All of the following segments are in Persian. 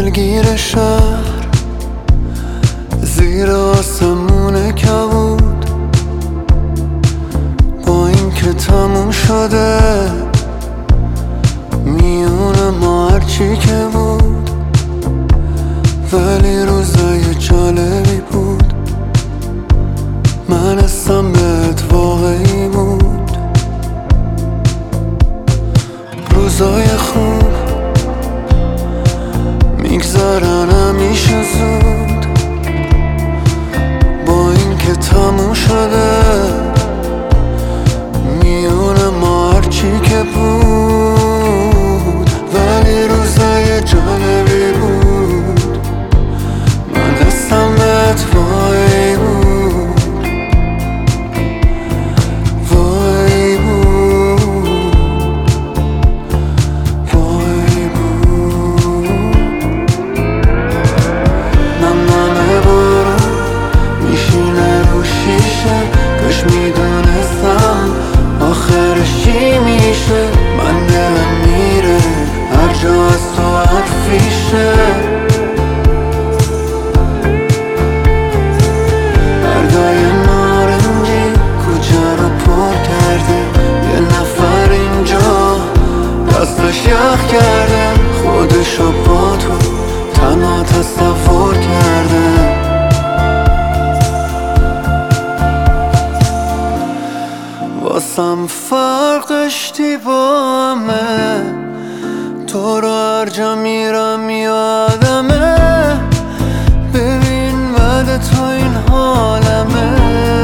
دلگیر شهر زیر آسمون کبود، با این که تموم شده میون ما هرچی که بود، ولی روزای جالبی بود. من حسم بهت واقعی بود. روزای خوب میگذرن همیشه زود، با این که تموم شده میون ما هرچی که بود، ولی روزای جالبی بود. من حسم بهت واقعی بود، واقعی بود، واقعی بود. نمنمه بارون میشینه رو شیشه، کاش میدونستم آخرش چی میشه. من دلم میره هر جا از تو حرفیشه، بردای نارنجی کوچه رو پر کرده، یه نفر اینجا دستش یخ کرده، خودشو با تو تنها تصور کرده. واسم فرقش دیوامه، تو رو هر جا میرم یادمه. ببین بعد تو این حالمه،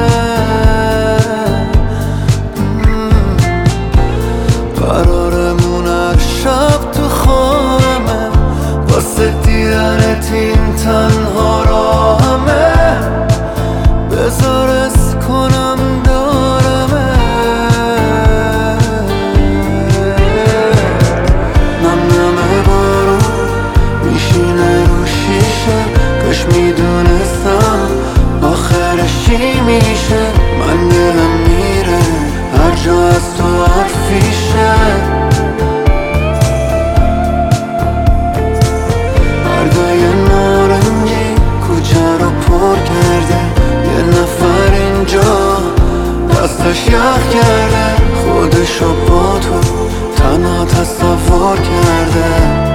قرارمون هر شب تو خوابمه، واسه دیدنت این تنها راهمه. بذار از کنم دارمه، نمنمه بارون میشینه رو شیشه، کاش میدونستم آخرش چی میشه. من دلم میره هر جا از تو حرفیشه، بردای نارنجی کوچه رو پر کرده، یه نفر اینجا دستش یخ کرده، خودشو با تو تنها تصور کرده.